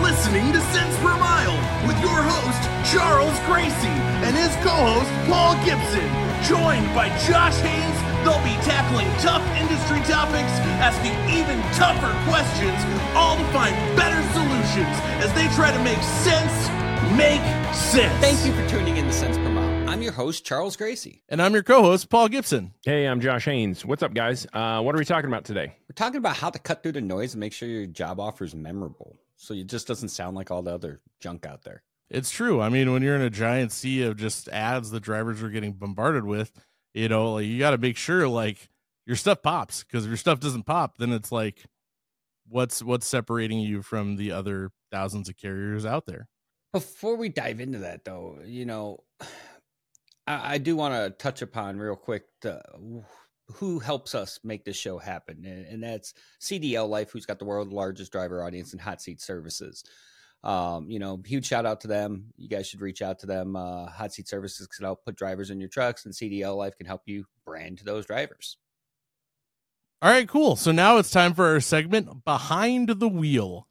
listening to Cents Per Mile with your host, Charles Gracie, and his co-host, Paul Gibson. Joined by Josh Haynes, they'll be tackling tough industry topics, asking even tougher questions, all to find better solutions as they try to make sense make sense. Thank you for tuning in to Cents Per Mile. I'm your host, Charles Gracie. And I'm your co-host, Paul Gibson. Hey, I'm Josh Haynes. What's up, guys? What are we talking about today? We're talking about how to cut through the noise and make sure your job offer is memorable, so it just doesn't sound like all the other junk out there. It's true. I mean, when you're in a giant sea of just ads that drivers are getting bombarded with, you know, like, you got to make sure like your stuff pops, because if your stuff doesn't pop, then it's like, what's separating you from the other thousands of carriers out there? Before we dive into that, though, you know, I do want to touch upon real quick who helps us make this show happen, and that's CDL Life, who's got the world's largest driver audience in hot seat services. You know, huge shout out to them. You guys should reach out to them. Hot seat services can help put drivers in your trucks, and CDL Life can help you brand those drivers. All right, cool. So now it's time for our segment, Behind the Wheel.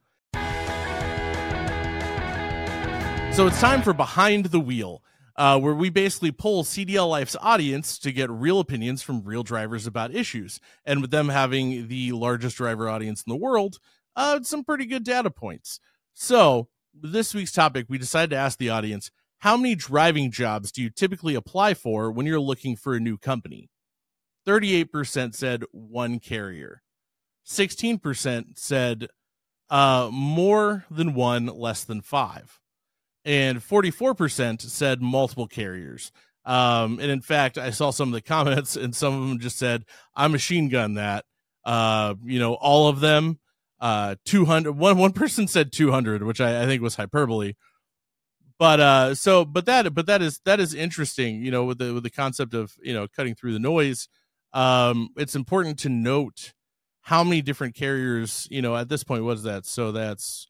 So it's time for Behind the Wheel, where we basically poll CDL Life's audience to get real opinions from real drivers about issues. And with them having the largest driver audience in the world, some pretty good data points. So this week's topic, we decided to ask the audience, how many driving jobs do you typically apply for when you're looking for a new company? 38% said one carrier. 16% said more than one, less than five. And 44% said multiple carriers. And in fact, I saw some of the comments, and some of them just said, I machine gun that. You know, all of them. 200. One person said 200, which I think was hyperbole. But that is interesting. You know, with the concept of, you know, cutting through the noise. It's important to note how many different carriers, you know, at this point, what is that? So that's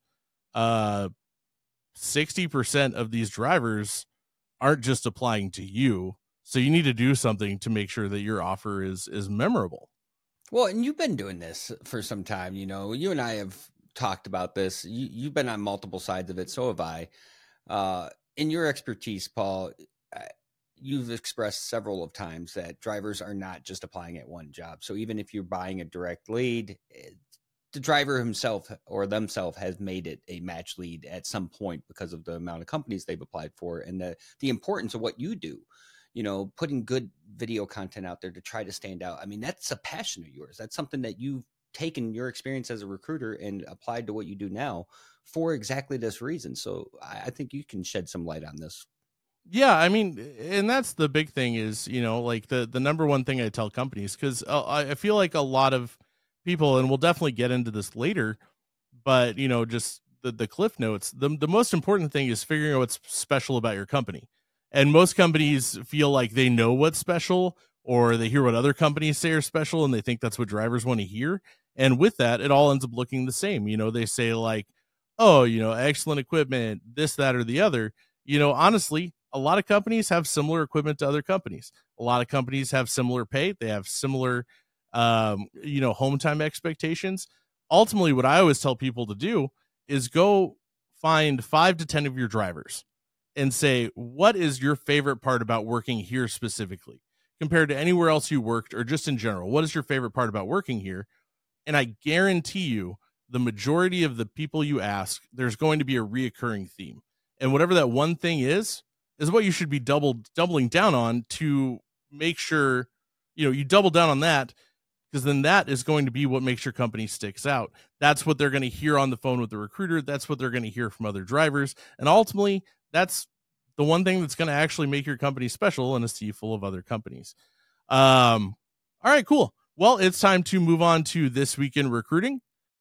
60% of these drivers aren't just applying to you. So you need to do something to make sure that your offer is memorable. Well, and you've been doing this for some time. You know, you and I have talked about this. You've been on multiple sides of it. So have I. In your expertise, Paul, you've expressed several of times that drivers are not just applying at one job. So even if you're buying a direct lead, the driver himself or themselves has made it a match lead at some point because of the amount of companies they've applied for, and the importance of what you do, you know, putting good video content out there to try to stand out. I mean, that's a passion of yours. That's something that you've taken your experience as a recruiter and applied to what you do now for exactly this reason. So I think you can shed some light on this. Yeah, I mean, and that's the big thing is, you know, like the number one thing I tell companies, because I feel like a lot of people, and we'll definitely get into this later, but, you know, just the cliff notes, the most important thing is figuring out what's special about your company. And most companies feel like they know what's special, or they hear what other companies say are special, and they think that's what drivers want to hear. And with that, it all ends up looking the same. You know, they say like, oh, you know, excellent equipment, this, that, or the other. You know, honestly, a lot of companies have similar equipment to other companies. A lot of companies have similar pay. They have similar, you know, home time expectations. Ultimately, what I always tell people to do is go find 5 to 10 of your drivers and say, what is your favorite part about working here specifically compared to anywhere else you worked, or just in general? What is your favorite part about working here? And I guarantee you, the majority of the people you ask, there's going to be a reoccurring theme. And whatever that one thing is what you should be doubling down on to make sure, you know, you double down on that, because then that is going to be what makes your company sticks out. That's what they're going to hear on the phone with the recruiter. That's what they're going to hear from other drivers. And ultimately, that's the one thing that's going to actually make your company special in a sea full of other companies. All right, cool. Well, it's time to move on to This Week in Recruiting.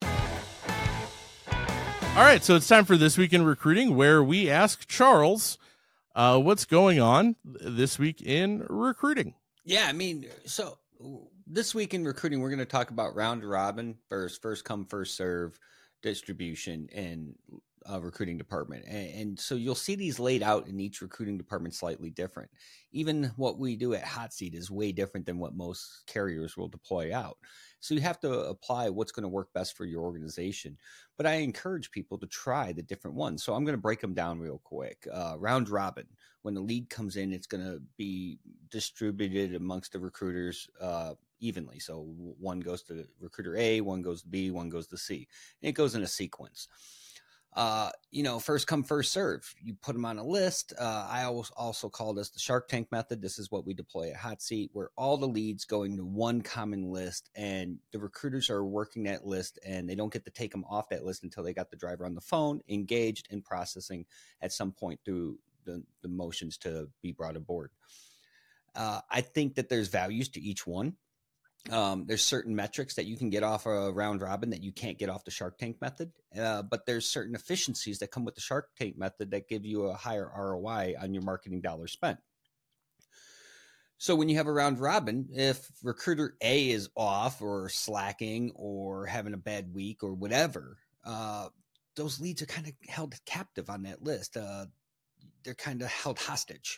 All right, so it's time for This Week in Recruiting, where we ask Charles what's going on this week in recruiting. Yeah, I mean, so this week in recruiting, we're going to talk about round robin versus first come, first serve distribution. And recruiting department. And so you'll see these laid out in each recruiting department slightly different. Even what we do at Hot Seat is way different than what most carriers will deploy out. So you have to apply what's going to work best for your organization. But I encourage people to try the different ones. So I'm going to break them down real quick. Round robin. When the lead comes in, it's going to be distributed amongst the recruiters evenly. So one goes to recruiter A, one goes to B, one goes to C. And it goes in a sequence. First come, first serve. You put them on a list. I also call this the Shark Tank method. This is what we deploy at Hot Seat, where all the leads going to one common list, and the recruiters are working that list, and they don't get to take them off that list until they got the driver on the phone, engaged and processing at some point through the motions to be brought aboard. I think that there's values to each one. There's certain metrics that you can get off a round robin that you can't get off the Shark Tank method. But there's certain efficiencies that come with the Shark Tank method that give you a higher ROI on your marketing dollars spent. So when you have a round robin, if recruiter A is off or slacking or having a bad week or whatever, those leads are kind of held captive on that list. They're kind of held hostage.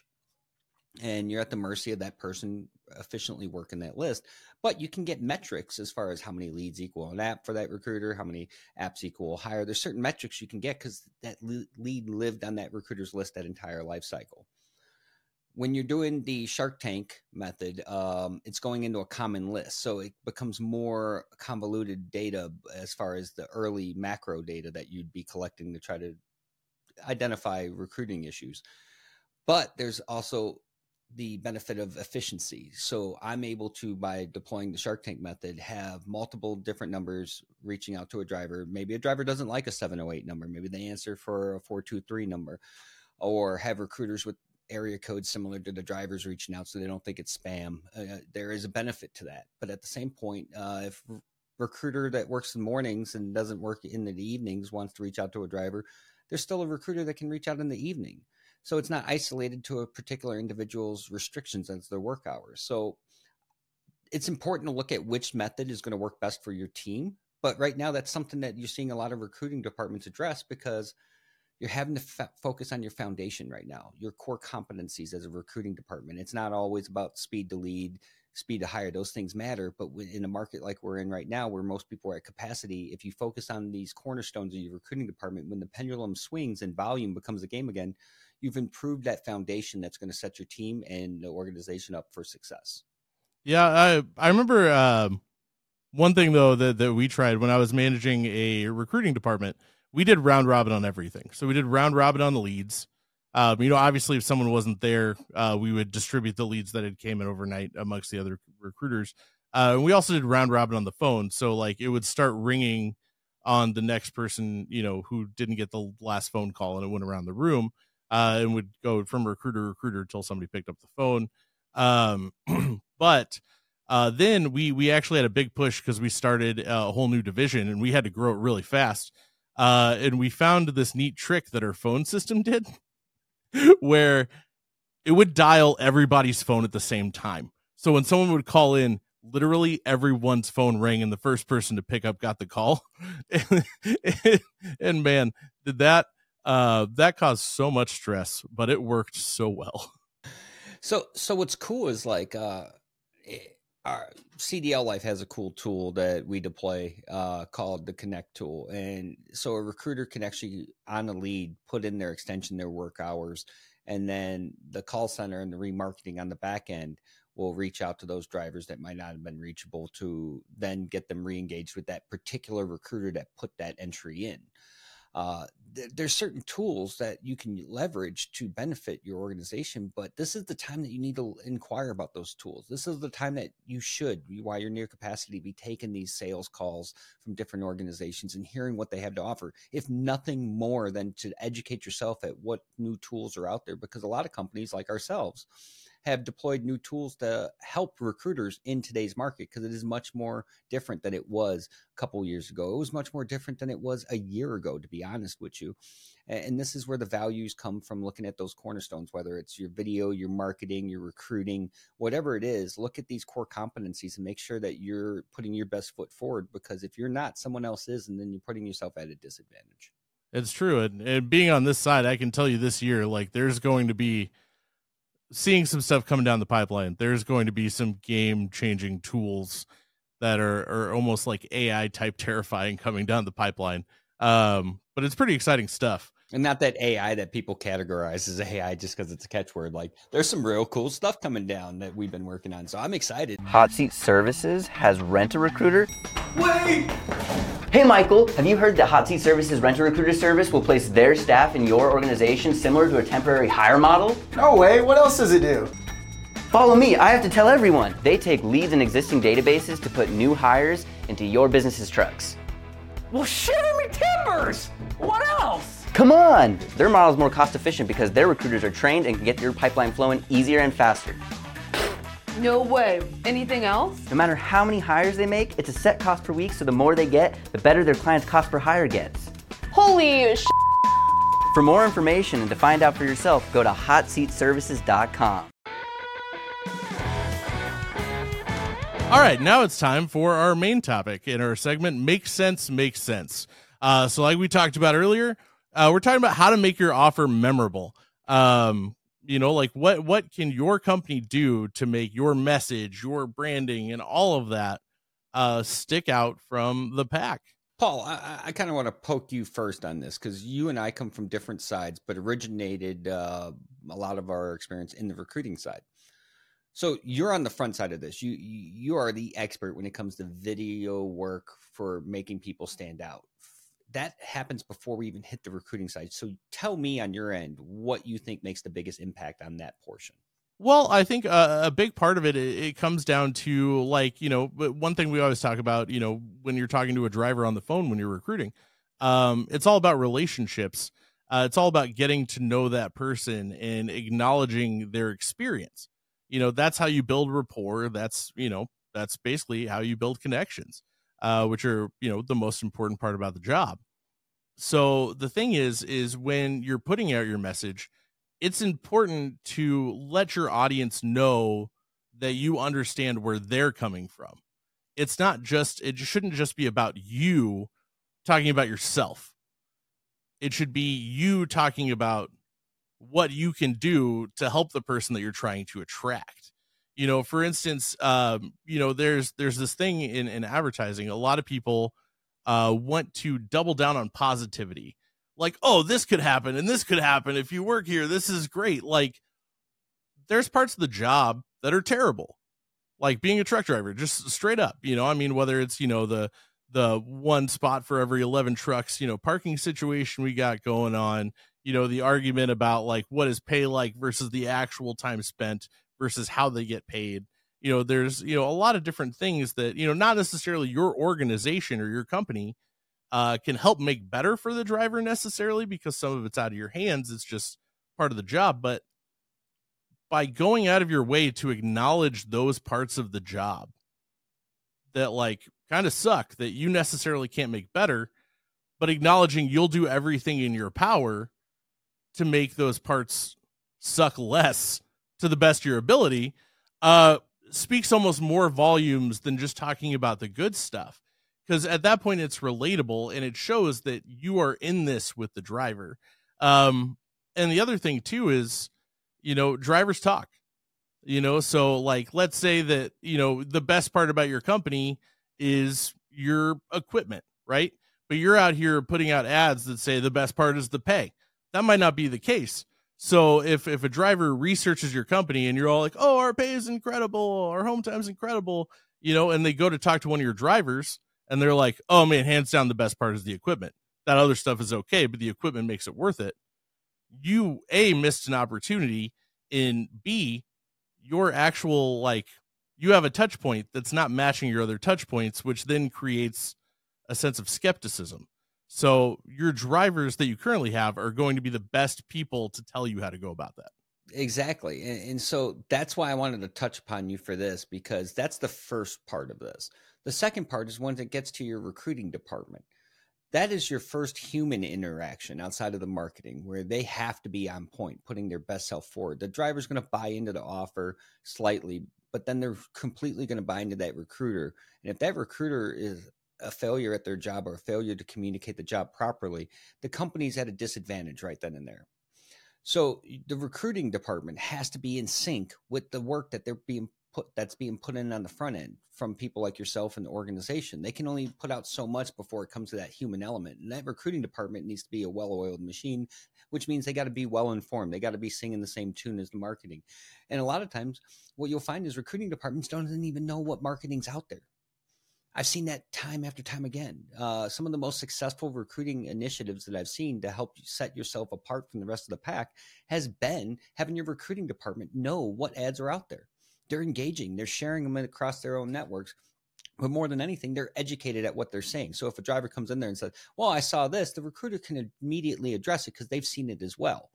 And you're at the mercy of that person efficiently working that list. But you can get metrics as far as how many leads equal an app for that recruiter, how many apps equal hire. There's certain metrics you can get because that lead lived on that recruiter's list that entire life cycle. When you're doing the Shark Tank method, it's going into a common list. So it becomes more convoluted data as far as the early macro data that you'd be collecting to try to identify recruiting issues. But there's also the benefit of efficiency. So I'm able to, by deploying the Shark Tank method, have multiple different numbers reaching out to a driver. Maybe a driver doesn't like a 708 number. Maybe they answer for a 423 number, or have recruiters with area codes similar to the drivers reaching out so they don't think it's spam. There is a benefit to that. But at the same point, if recruiter that works in mornings and doesn't work in the evenings wants to reach out to a driver, there's still a recruiter that can reach out in the evening. So it's not isolated to a particular individual's restrictions as their work hours. So it's important to look at which method is going to work best for your team. But right now, that's something that you're seeing a lot of recruiting departments address because you're having to focus on your foundation right now, your core competencies as a recruiting department. It's not always about speed to lead, speed to hire. Those things matter. But in a market like we're in right now, where most people are at capacity, if you focus on these cornerstones of your recruiting department, when the pendulum swings and volume becomes a game again, you've improved that foundation that's going to set your team and the organization up for success. Yeah, I remember one thing, though, that we tried when I was managing a recruiting department. We did round robin on everything. So we did round robin on the leads. Obviously, if someone wasn't there, we would distribute the leads that had came in overnight amongst the other recruiters. And we also did round robin on the phone. So, like, it would start ringing on the next person, who didn't get the last phone call, and it went around the room. And would go from recruiter to recruiter until somebody picked up the phone. But then we actually had a big push because we started a whole new division and we had to grow it really fast. And we found this neat trick that our phone system did where it would dial everybody's phone at the same time. So when someone would call in, literally everyone's phone rang and the first person to pick up got the call. And man, did that caused so much stress, but it worked so well. So what's cool is like our CDL Life has a cool tool that we deploy called the Connect tool. And so a recruiter can actually on a lead put in their extension, their work hours, and then the call center and the remarketing on the back end will reach out to those drivers that might not have been reachable to then get them re-engaged with that particular recruiter that put that entry in. There's certain tools that you can leverage to benefit your organization, but this is the time that you need to inquire about those tools. This is the time that you should, while you're near capacity, be taking these sales calls from different organizations and hearing what they have to offer, if nothing more than to educate yourself at what new tools are out there, because a lot of companies like ourselves have deployed new tools to help recruiters in today's market, because it is much more different than it was a couple of years ago. It was much more different than it was a year ago, to be honest with you. And this is where the values come from, looking at those cornerstones, whether it's your video, your marketing, your recruiting, whatever it is. Look at these core competencies and make sure that you're putting your best foot forward, because if you're not, someone else is, and then you're putting yourself at a disadvantage. It's true. And being on this side, I can tell you this year, like there's going to be seeing some stuff coming down the pipeline. There's going to be some game changing tools that are almost like AI type terrifying coming down the pipeline. But it's pretty exciting stuff. And not that AI that people categorize as AI just because it's a catchword. Like, there's some real cool stuff coming down that we've been working on. So I'm excited. Hot Seat Services has Rent-A-Recruiter. Wait! Hey, Michael, have you heard that Hot Seat Services Rent-A-Recruiter service will place their staff in your organization similar to a temporary hire model? No way. What else does it do? Follow me. I have to tell everyone. They take leads in existing databases to put new hires into your business's trucks. Well, shiver me timbers! What else? Come on! Their model is more cost efficient because their recruiters are trained and can get your pipeline flowing easier and faster. No way. Anything else? No matter how many hires they make, it's a set cost per week, so the more they get, the better their client's cost per hire gets. Holy sh**. For more information and to find out for yourself, go to hotseatservices.com. All right, now it's time for our main topic in our segment, Make Sense, Make Sense. So like we talked about earlier, we're talking about how to make your offer memorable. Like what can your company do to make your message, your branding, and all of that stick out from the pack? Paul, I kind of want to poke you first on this because you and I come from different sides, but originated a lot of our experience in the recruiting side. So you're on the front side of this. You are the expert when it comes to video work for making people stand out. That happens before we even hit the recruiting side. So tell me on your end what you think makes the biggest impact on that portion. Well, I think a big part of it comes down to one thing we always talk about, when you're talking to a driver on the phone when you're recruiting, it's all about relationships. It's all about getting to know that person and acknowledging their experience. That's how you build rapport. That's basically how you build connections, which are, the most important part about the job. So the thing is when you're putting out your message, it's important to let your audience know that you understand where they're coming from. It shouldn't just be about you talking about yourself. It should be you talking about what you can do to help the person that you're trying to attract. For instance, there's this thing in advertising. A lot of people want to double down on positivity. Like, oh, this could happen and this could happen. If you work here, this is great. Like, there's parts of the job that are terrible. Like being a truck driver, just straight up, whether it's, the one spot for every 11 trucks, parking situation we got going on, the argument about like what is pay like versus the actual time spent versus how they get paid. There's, a lot of different things that, not necessarily your organization or your company can help make better for the driver necessarily because some of it's out of your hands. It's just part of the job. But by going out of your way to acknowledge those parts of the job that like kind of suck that you necessarily can't make better, but acknowledging you'll do everything in your power to make those parts suck less to the best of your ability, speaks almost more volumes than just talking about the good stuff. Because at that point it's relatable and it shows that you are in this with the driver. And the other thing too is, drivers talk, so like, let's say that, the best part about your company is your equipment, right? But you're out here putting out ads that say the best part is the pay. That might not be the case. So if a driver researches your company and you're all like, oh, our pay is incredible, our home time's incredible, and they go to talk to one of your drivers and they're like, oh man, hands down, the best part is the equipment. That other stuff is okay, but the equipment makes it worth it. You A, missed an opportunity, and B, your actual, you have a touch point that's not matching your other touch points, which then creates a sense of skepticism. So your drivers that you currently have are going to be the best people to tell you how to go about that. Exactly. And so that's why I wanted to touch upon you for this, because that's the first part of this. The second part is one that gets to your recruiting department. That is your first human interaction outside of the marketing, where they have to be on point, putting their best self forward. The driver's going to buy into the offer slightly, but then they're completely going to buy into that recruiter. And if that recruiter is a failure at their job or a failure to communicate the job properly, the company's at a disadvantage right then and there. So the recruiting department has to be in sync with the work that that's being put in on the front end from people like yourself and the organization. They can only put out so much before it comes to that human element. And that recruiting department needs to be a well-oiled machine, which means they got to be well-informed. They got to be singing the same tune as the marketing. And a lot of times what you'll find is recruiting departments don't even know what marketing's out there. I've seen that time after time again. Some of the most successful recruiting initiatives that I've seen to help you set yourself apart from the rest of the pack has been having your recruiting department know what ads are out there. They're engaging, they're sharing them across their own networks. But more than anything, they're educated at what they're saying. So if a driver comes in there and says, well, I saw this, the recruiter can immediately address it because they've seen it as well.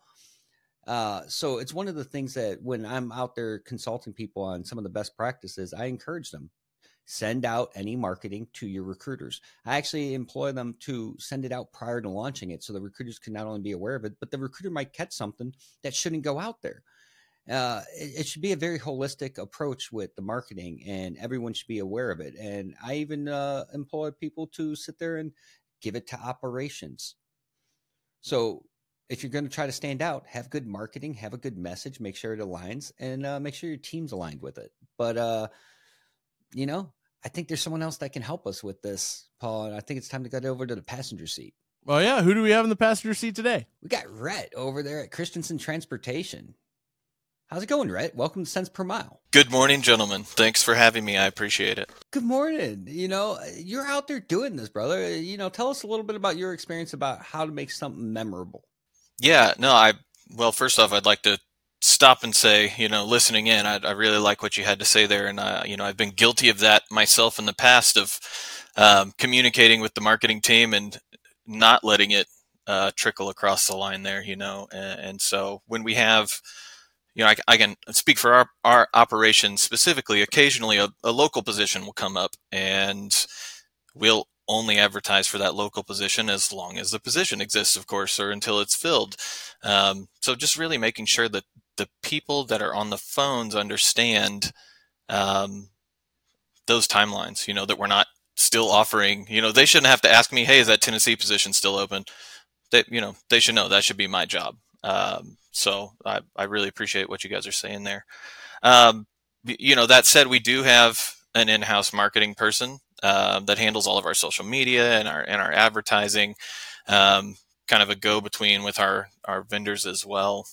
So it's one of the things that when I'm out there consulting people on some of the best practices, I encourage them. Send out any marketing to your recruiters. I actually employ them to send it out prior to launching it so the recruiters can not only be aware of it, but the recruiter might catch something that shouldn't go out there. It should be a very holistic approach with the marketing, and everyone should be aware of it. And I even employ people to sit there and give it to operations. So if you're going to try to stand out, have good marketing, have a good message, make sure it aligns, and make sure your team's aligned with it. But, I think there's someone else that can help us with this, Paul, and I think it's time to get over to the passenger seat. Well, yeah. Who do we have in the passenger seat today? We got Rhett over there at Christensen Transportation. How's it going, Rhett? Welcome to Cents Per Mile. Good morning, gentlemen. Thanks for having me. I appreciate it. Good morning. You're out there doing this, brother. Tell us a little bit about your experience about how to make something memorable. Yeah, no, well, first off, I'd like to stop and say, listening in, I really like what you had to say there. And, I've been guilty of that myself in the past of communicating with the marketing team and not letting it trickle across the line there, and so when we have, I can speak for our operation specifically. Occasionally a local position will come up and we'll only advertise for that local position as long as the position exists, of course, or until it's filled. So just really making sure that the people that are on the phones understand those timelines, that we're not still offering, they shouldn't have to ask me, hey, is that Tennessee position still open? They should know that should be my job. So I really appreciate what you guys are saying there. That said, we do have an in-house marketing person that handles all of our social media and our advertising, kind of a go-between with our vendors as well.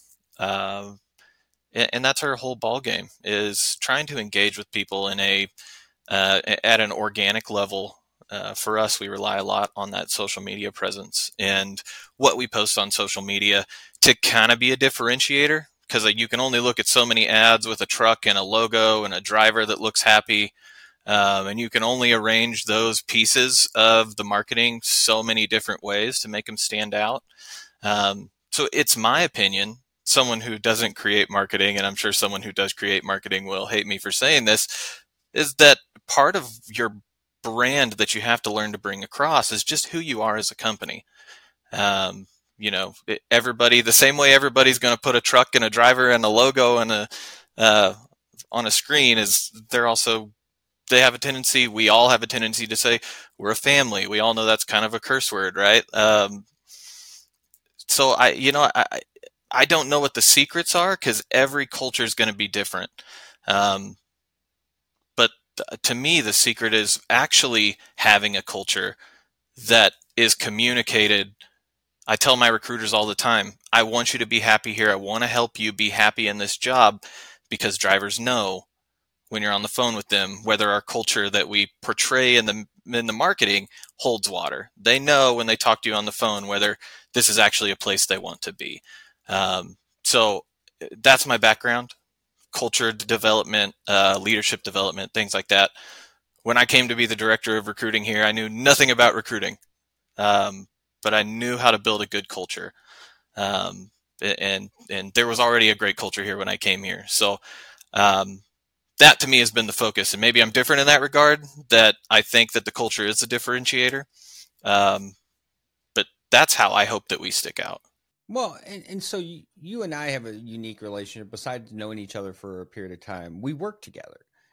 And that's our whole ball game, is trying to engage with people in at an organic level. For us, we rely a lot on that social media presence and what we post on social media to kind of be a differentiator, because you can only look at so many ads with a truck and a logo and a driver that looks happy. And you can only arrange those pieces of the marketing so many different ways to make them stand out. So it's my opinion, someone who doesn't create marketing, and I'm sure someone who does create marketing will hate me for saying this, is that part of your brand that you have to learn to bring across is just who you are as a company. Everybody, the same way everybody's going to put a truck and a driver and a logo and on a screen, is they have a tendency, we all have a tendency to say we're a family. We all know that's kind of a curse word, right? So I don't know what the secrets are, because every culture is going to be different. But to me, the secret is actually having a culture that is communicated. I tell my recruiters all the time, I want you to be happy here. I want to help you be happy in this job, because drivers know when you're on the phone with them whether our culture that we portray in the marketing holds water. They know when they talk to you on the phone whether this is actually a place they want to be. So that's my background: culture development, leadership development, things like that. When I came to be the director of recruiting here, I knew nothing about recruiting, but I knew how to build a good culture. And there was already a great culture here when I came here. So that to me has been the focus. And maybe I'm different in that regard, that I think that the culture is a differentiator. But that's how I hope that we stick out. Well, and so you and I have a unique relationship. Besides knowing each other for a period of time, we work together.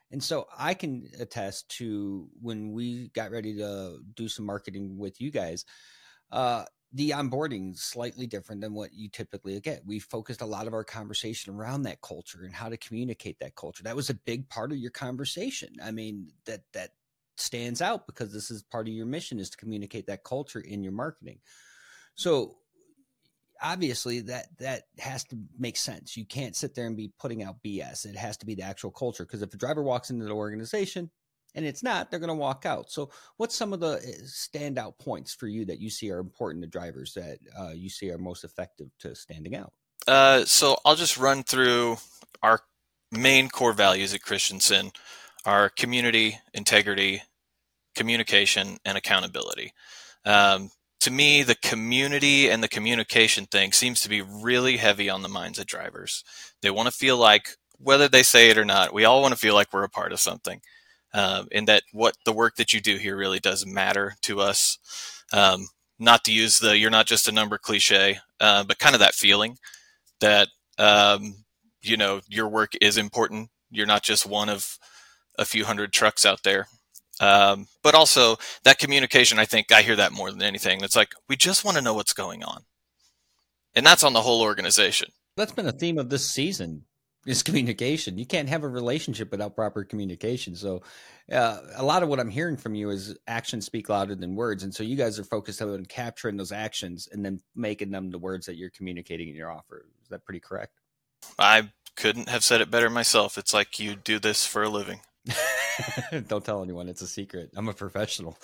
And so I can attest to when we got ready to do some marketing with you guys, the onboarding is slightly different than what you typically get. We focused a lot of our conversation around that culture and how to communicate that culture. That was a big part of your conversation. I mean, that stands out because this is part of your mission, is to communicate that culture in your marketing. So obviously that has to make sense. You can't sit there and be putting out BS. It has to be the actual culture, because if a driver walks into the organization and it's not, they're going to walk out. So what's some of the standout points for you that you see are important to drivers that you see are most effective to standing out? So I'll just run through our main core values at Christensen: our community, integrity, communication, and accountability. To me, the community and the communication thing seems to be really heavy on the minds of drivers. They want to feel like, whether they say it or not, we all want to feel like we're a part of something. And that what the work that you do here really does matter to us. Not to use the "you're not just a number" cliche, but kind of that feeling that, your work is important. You're not just one of a few hundred trucks out there. But also that communication, I think I hear that more than anything. It's like, we just want to know what's going on. And that's on the whole organization. That's been a theme of this season, is communication. You can't have a relationship without proper communication. So a lot of what I'm hearing from you is actions speak louder than words. And so you guys are focused on capturing those actions and then making them the words that you're communicating in your offer. Is that pretty correct? I couldn't have said it better myself. It's like, you do this for a living. Don't tell anyone. It's a secret. I'm a professional.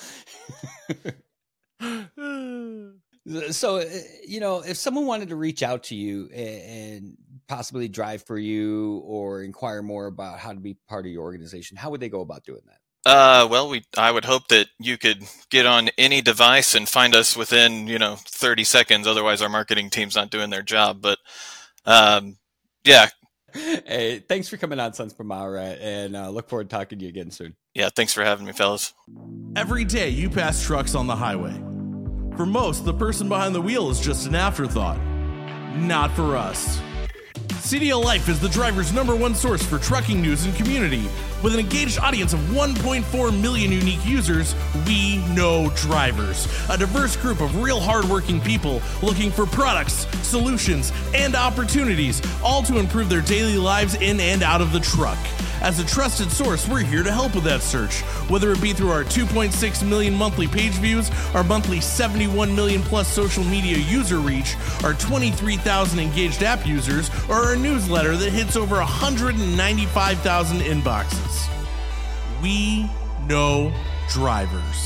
So, if someone wanted to reach out to you and possibly drive for you or inquire more about how to be part of your organization, how would they go about doing that? Well, I would hope that you could get on any device and find us within, 30 seconds. Otherwise, our marketing team's not doing their job. But, yeah. Hey, thanks for coming on, Sons Per Mile, and look forward to talking to you again soon. Yeah, thanks for having me, fellas. Every day you pass trucks on the highway. For most, the person behind the wheel is just an afterthought. Not for us. CDL Life is the driver's #1 source for trucking news and community. With an engaged audience of 1.4 million unique users, we know drivers. A diverse group of real hardworking people looking for products, solutions, and opportunities, all to improve their daily lives in and out of the truck. As a trusted source, we're here to help with that search. Whether it be through our 2.6 million monthly page views, our monthly 71 million plus social media user reach, our 23,000 engaged app users, or our newsletter that hits over 195,000 inboxes. We know drivers.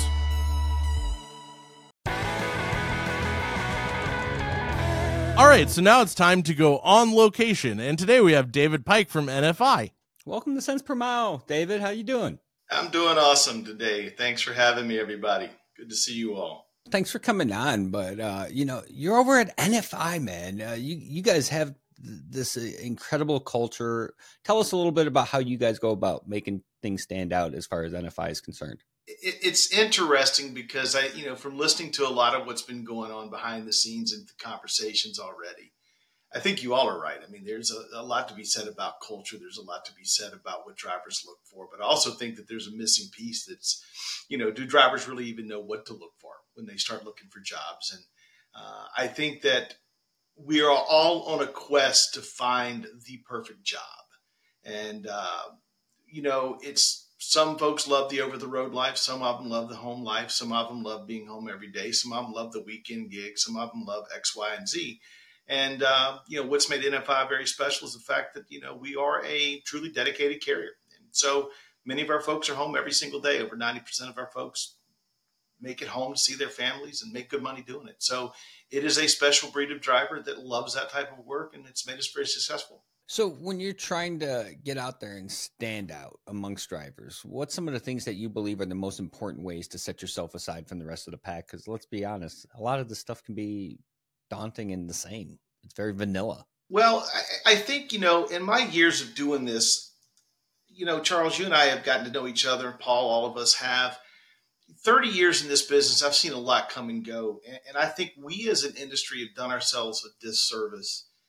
All right, so now it's time to go on location, and today we have David Pike from NFI. Welcome to Cents Per Mile, David. How you doing? I'm doing awesome today. Thanks for having me, everybody. Good to see you all. Thanks for coming on. But, you're over at NFI, man. You guys have this incredible culture. Tell us a little bit about how you guys go about making things stand out as far as NFI is concerned. It's interesting because from listening to a lot of what's been going on behind the scenes and the conversations already, I think you all are right. I mean, there's a lot to be said about culture. There's a lot to be said about what drivers look for. But I also think that there's a missing piece that's, do drivers really even know what to look for when they start looking for jobs? And I think that we are all on a quest to find the perfect job. And, it's some folks love the over-the-road life. Some of them love the home life. Some of them love being home every day. Some of them love the weekend gig. Some of them love X, Y, and Z. And, what's made NFI very special is the fact that, we are a truly dedicated carrier. And so many of our folks are home every single day. Over 90% of our folks make it home to see their families and make good money doing it. So it is a special breed of driver that loves that type of work, and it's made us very successful. So when you're trying to get out there and stand out amongst drivers, what's some of the things that you believe are the most important ways to set yourself aside from the rest of the pack? Because let's be honest, a lot of this stuff can be daunting and the same. It's very vanilla. Well, I think, in my years of doing this, Charles, you and I have gotten to know each other. Paul, all of us have. 30 years in this business, I've seen a lot come and go. And I think we as an industry have done ourselves a disservice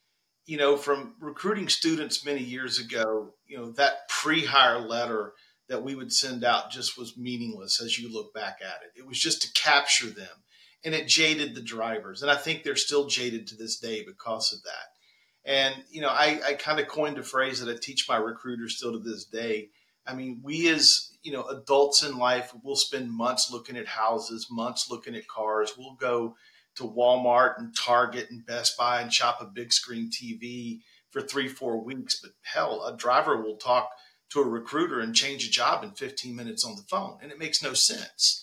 from recruiting students many years ago, that pre-hire letter that we would send out just was meaningless as you look back at it. It was just to capture them, and it jaded the drivers. And I think they're still jaded to this day because of that. And, I kind of coined a phrase that I teach my recruiters still to this day. I mean, we as, adults in life, we'll spend months looking at houses, months looking at cars. We'll go to Walmart and Target and Best Buy and shop a big screen TV for 3-4 weeks. But hell, a driver will talk to a recruiter and change a job in 15 minutes on the phone. And it makes no sense.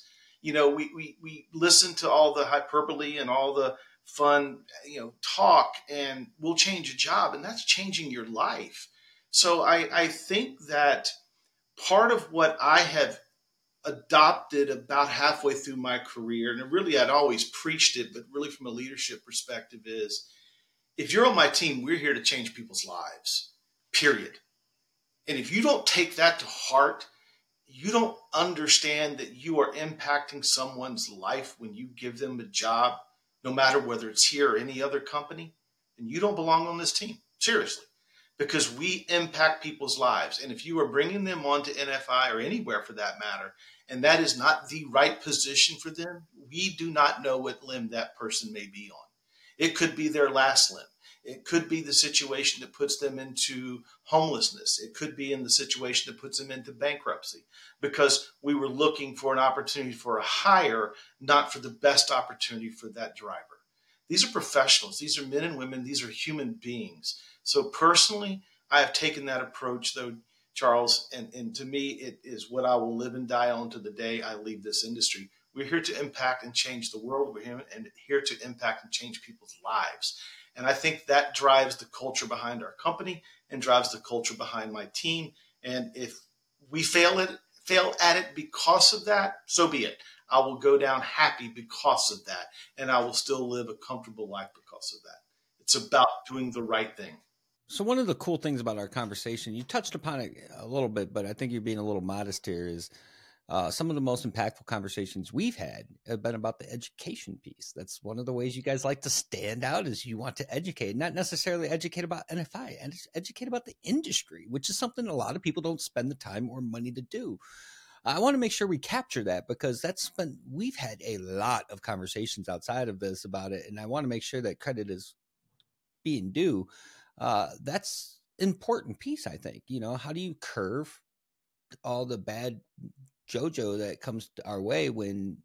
We listen to all the hyperbole and all the fun, talk, and we'll change a job, and that's changing your life. So I think that part of what I have adopted about halfway through my career, and really I'd always preached it, but really from a leadership perspective, is if you're on my team, we're here to change people's lives, period. And if you don't take that to heart, you don't understand that you are impacting someone's life when you give them a job, no matter whether it's here or any other company, then you don't belong on this team. Seriously. Because we impact people's lives. And if you are bringing them onto NFI or anywhere for that matter, and that is not the right position for them, we do not know what limb that person may be on. It could be their last limb. It could be the situation that puts them into homelessness. It could be in the situation that puts them into bankruptcy, because we were looking for an opportunity for a hire, not for the best opportunity for that driver. These are professionals. These are men and women. These are human beings. So personally, I have taken that approach, though, Charles, and to me, it is what I will live and die on to the day I leave this industry. We're here to impact and change the world. We're here to impact and change people's lives. And I think that drives the culture behind our company and drives the culture behind my team. And if we fail at it because of that, so be it. I will go down happy because of that, and I will still live a comfortable life because of that. It's about doing the right thing. So one of the cool things about our conversation, you touched upon it a little bit, but I think you're being a little modest here, is some of the most impactful conversations we've had have been about the education piece. That's one of the ways you guys like to stand out, is you want to educate, not necessarily educate about NFI, and educate about the industry, which is something a lot of people don't spend the time or money to do. I want to make sure we capture that, because we've had a lot of conversations outside of this about it, and I want to make sure that credit is being due. That's important piece, I think. How do you curve all the bad JoJo that comes our way when,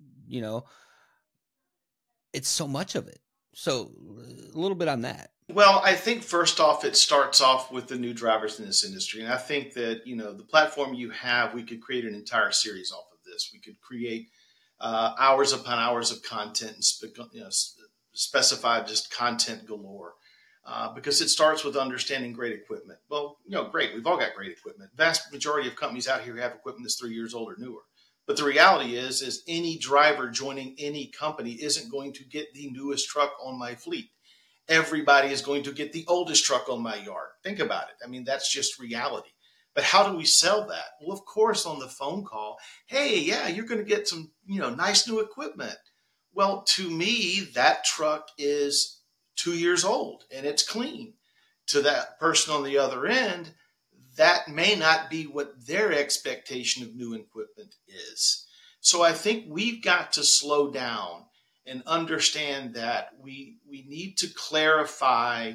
it's so much of it? So a little bit on that. Well, I think first off, it starts off with the new drivers in this industry. And I think that, the platform you have, we could create an entire series off of this. We could create hours upon hours of content and specify just content galore. Because it starts with understanding great equipment. Well, great. We've all got great equipment. Vast majority of companies out here have equipment that's 3 years old or newer. But the reality is any driver joining any company isn't going to get the newest truck on my fleet. Everybody is going to get the oldest truck on my yard. Think about it. I mean, that's just reality. But how do we sell that? Well, of course, on the phone call, hey, yeah, you're going to get some, nice new equipment. Well, to me, that truck is 2 years old and it's clean. To that person on the other end, that may not be what their expectation of new equipment is. So I think we've got to slow down and understand that we need to clarify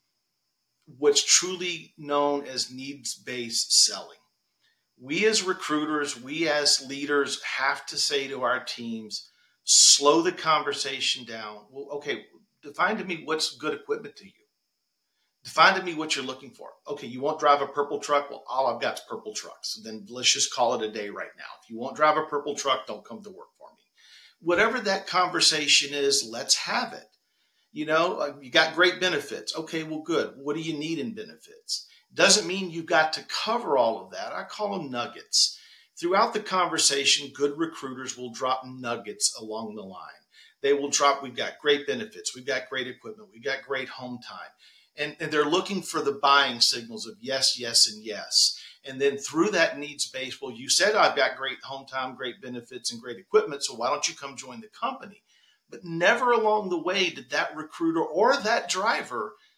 what's truly known as needs-based selling. We as recruiters, we as leaders have to say to our teams, slow the conversation down. Well, okay, define to me what's good equipment to you. Define to me what you're looking for. Okay, you won't drive a purple truck? Well, all I've got is purple trucks. Then let's just call it a day right now. If you won't drive a purple truck, don't come to work for me. Whatever that conversation is, let's have it. You got great benefits. Okay, well, good. What do you need in benefits? Doesn't mean you've got to cover all of that. I call them nuggets. Throughout the conversation, good recruiters will drop nuggets along the line. They will drop, we've got great benefits, we've got great equipment, we've got great home time. And they're looking for the buying signals of yes, yes, and yes. And then through that needs base, well, you said I've got great home time, great benefits, and great equipment, so why don't you come join the company? But never along the way did that recruiter or that driver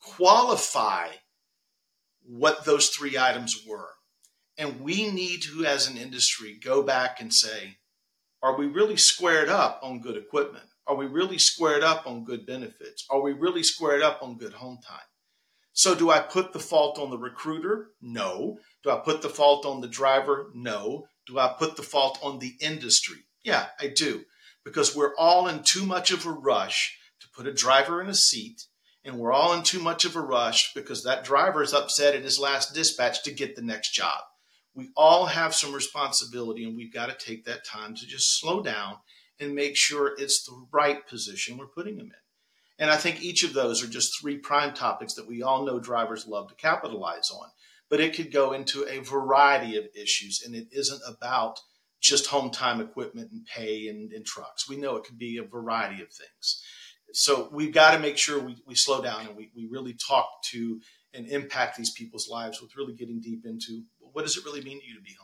qualify what those 3 items were. And we need to, as an industry, go back and say, are we really squared up on good equipment? Are we really squared up on good benefits? Are we really squared up on good home time? So do I put the fault on the recruiter? No. Do I put the fault on the driver? No. Do I put the fault on the industry? Yeah, I do. Because we're all in too much of a rush to put a driver in a seat, and we're all in too much of a rush because that driver is upset at his last dispatch to get the next job. We all have some responsibility, and we've got to take that time to just slow down and make sure it's the right position we're putting them in. And I think each of those are just 3 prime topics that we all know drivers love to capitalize on. But it could go into a variety of issues, and it isn't about just home time equipment and pay and trucks. We know it could be a variety of things. So we've got to make sure we slow down and we really talk to and impact these people's lives with really getting deep into what does it really mean to you to be home?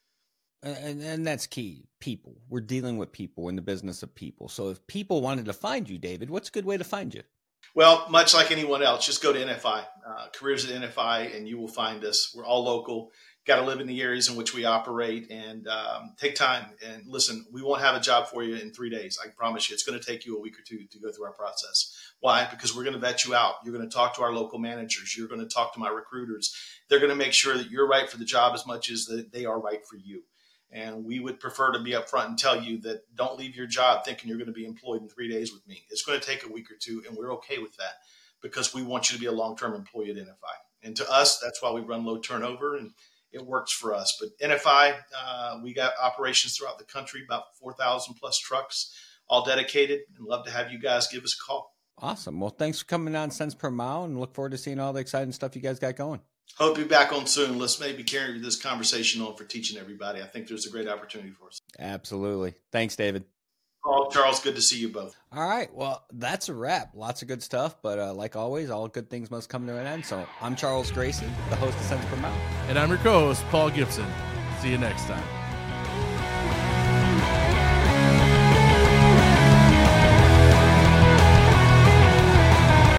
And that's key. People. We're dealing with people in the business of people. So if people wanted to find you, David, what's a good way to find you? Well, much like anyone else, just go to NFI, careers at NFI, and you will find us. We're all local. Got to live in the areas in which we operate, and take time and listen. We won't have a job for you in 3 days. I promise you. It's going to take you a week or 2 to go through our process. Why? Because we're going to vet you out. You're going to talk to our local managers. You're going to talk to my recruiters. They're going to make sure that you're right for the job as much as that they are right for you. And we would prefer to be upfront and tell you that don't leave your job thinking you're going to be employed in 3 days with me. It's going to take a week or 2, and we're okay with that because we want you to be a long-term employee at NFI. And to us, that's why we run low turnover, and it works for us. But NFI, we got operations throughout the country, about 4,000 plus trucks, all dedicated, and love to have you guys give us a call. Awesome. Well, thanks for coming on Cents Per Mile, and look forward to seeing all the exciting stuff you guys got going. Hope to be back on soon. Let's maybe carry this conversation on for teaching everybody. I think there's a great opportunity for us. Absolutely. Thanks, David. Oh, Charles, good to see you both. All right. Well, that's a wrap. Lots of good stuff. But like always, all good things must come to an end. So I'm Charles Gracie, the host of Cents Per Mile. And I'm your co-host, Paul Gibson. See you next time.